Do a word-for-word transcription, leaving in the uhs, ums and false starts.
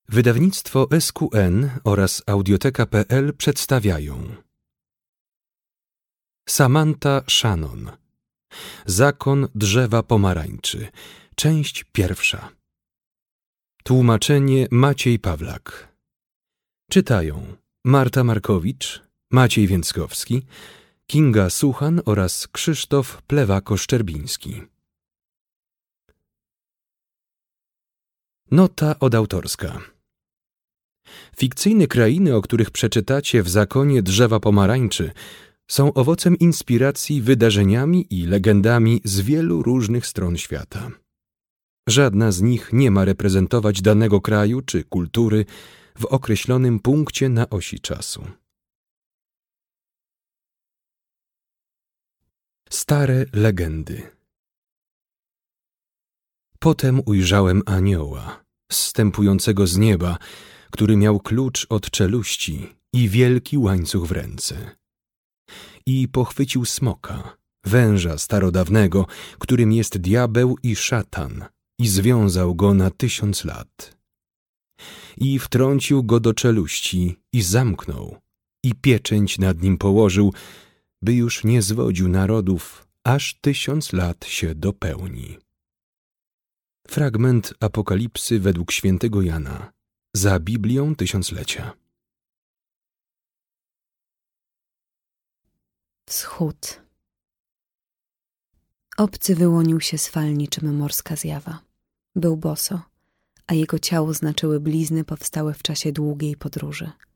Wydawnictwo S Q N oraz Audioteka kropka p l przedstawiają Samantha Shannon. Zakon drzewa pomarańczy. Część pierwsza. Tłumaczenie Maciej Pawlak. Czytają Marta Markowicz, Maciej Więckowski, Kinga Suchan oraz Krzysztof Plewako-Szczerbiński. Nota odautorska. Fikcyjne krainy, o których przeczytacie w Zakonie drzewa pomarańczy, są owocem inspiracji wydarzeniami i legendami z wielu różnych stron świata. Żadna z nich nie ma reprezentować danego kraju czy kultury w określonym punkcie na osi czasu. Stare legendy. Potem ujrzałem anioła, zstępującego z nieba, który miał klucz od czeluści i wielki łańcuch w ręce. I pochwycił smoka, węża starodawnego, którym jest diabeł i szatan, i związał go na tysiąc lat. I wtrącił go do czeluści i zamknął, i pieczęć nad nim położył, by już nie zwodził narodów, aż tysiąc lat się dopełni. Fragment Apokalipsy według świętego Jana, za Biblią Tysiąclecia. Wschód. Obcy wyłonił się z fal niczym morska zjawa. Był boso, a jego ciało znaczyły blizny powstałe w czasie długiej podróży.